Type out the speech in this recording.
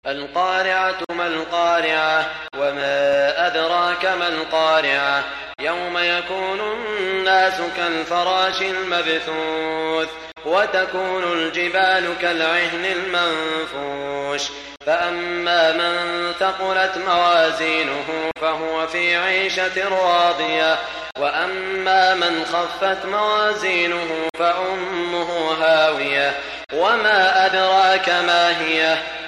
القارعة ما القارعة وما أدراك ما القارعة يوم يكون الناس كالفراش المبثوث وتكون الجبال كالعهن المنفوش فأما من ثقلت موازينه فهو في عيشة راضية وأما من خفت موازينه فأمه هاوية وما أدراك ما هي